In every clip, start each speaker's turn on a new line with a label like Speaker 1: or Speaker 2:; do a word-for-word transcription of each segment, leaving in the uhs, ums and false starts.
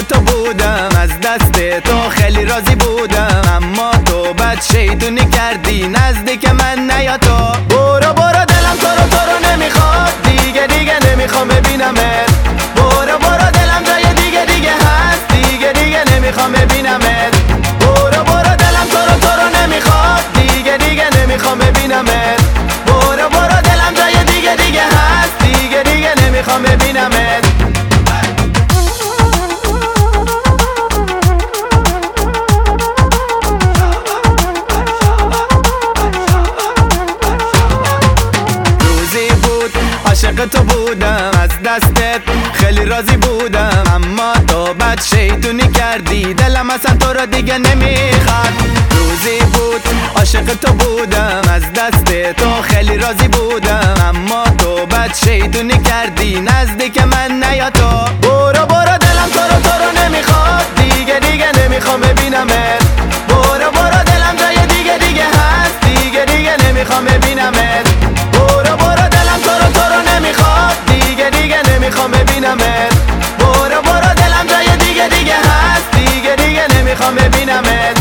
Speaker 1: تو بودم، از دست تو خیلی راضی بودم، اما تو بد شیطونی کردی نزدیک من نیا تو. برو برو دلم تو رو تو رو نمیخواد، دیگه دیگه نمیخوام ببینمت. برو برو دلم جای دیگه دیگه هست، دیگه دیگه نمیخوام ببینمت. برو برو دلم تو رو تو رو نمیخواد، دیگه دیگه نمیخوام ببینمت. برو برو دلم جای دیگه دیگه هست، دیگه دیگه نمیخوام ببینمت. عاشق تو بودم، از دستت خیلی راضی بودم، اما تو بد شیطونی کردی دلم اصلا تو رو دیگه نمیخواد. روزی بود عاشق تو بودم، از دست تو خیلی راضی بودم، اما تو بد شیطونی کردی نزدیک من نیا تو. برو برو دلم تو رو تو رو نمیخواد، دیگه دیگه نمیخوام ببینمت. برو برو دلم جای دیگه دیگه هست، دیگه دیگه نمیخوام ببینمت. برو برو دلم تو رو تو رو نمیخواد، دیگه دیگه نمیخوام ببینمت. برو برو دلم جای دیگه دیگه هست، دیگه دیگه نمیخوام ببینمت.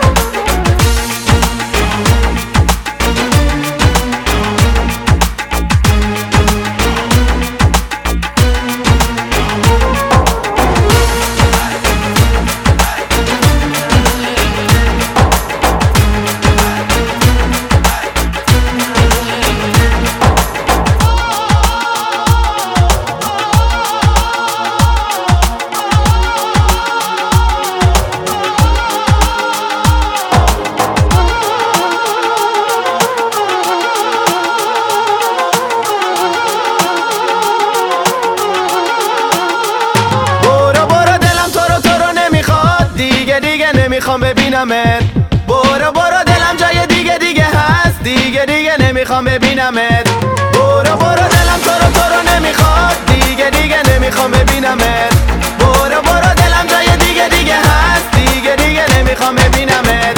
Speaker 1: نمیخوام ببینمت. برو برو دلم جای دیگه دیگه هست، دیگه دیگه نمیخوام ببینمت. برو برو دلم تو رو تو رو نمیخواد، دیگه دیگه نمیخوام ببینمت. برو برو دلم جای دیگه دیگه هست، دیگه دیگه نمیخوام ببینمت.